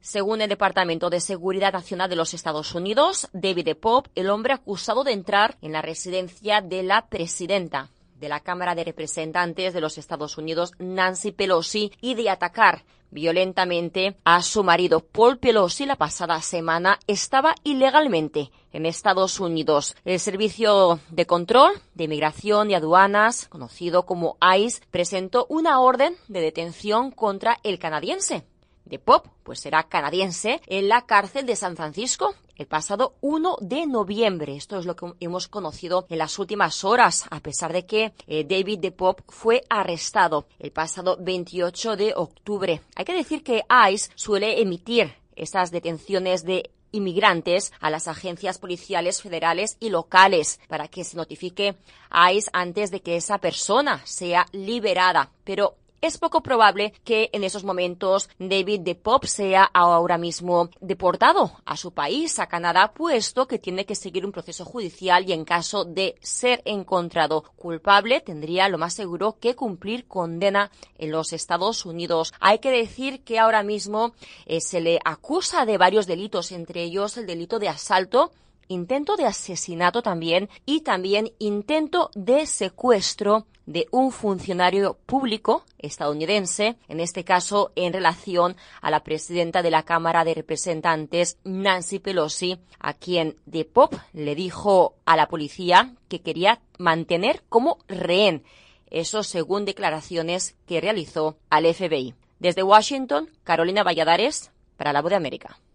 Según el Departamento de Seguridad Nacional de los Estados Unidos, David DePape, el hombre acusado de entrar en la residencia de la presidenta de la Cámara de Representantes de los Estados Unidos, Nancy Pelosi, y de atacar violentamente a su marido Paul Pelosi la pasada semana, estaba ilegalmente en Estados Unidos. El Servicio de Control de Inmigración y Aduanas, conocido como ICE, presentó una orden de detención contra el canadiense. DePape, pues será canadiense, en la cárcel de San Francisco el pasado 1 de noviembre. Esto es lo que hemos conocido en las últimas horas, a pesar de que David DePape fue arrestado el pasado 28 de octubre. Hay que decir que ICE suele emitir estas detenciones de inmigrantes a las agencias policiales federales y locales para que se notifique a ICE antes de que esa persona sea liberada. Pero es poco probable que en esos momentos David DePape sea ahora mismo deportado a su país, a Canadá, puesto que tiene que seguir un proceso judicial y en caso de ser encontrado culpable tendría lo más seguro que cumplir condena en los Estados Unidos. Hay que decir que ahora mismo se le acusa de varios delitos, entre ellos el delito de asalto, intento de asesinato también y también intento de secuestro de un funcionario público estadounidense, en este caso en relación a la presidenta de la Cámara de Representantes, Nancy Pelosi, a quien DePape le dijo a la policía que quería mantener como rehén. Eso según declaraciones que realizó al FBI. Desde Washington, Carolina Valladares, para La Voz de América.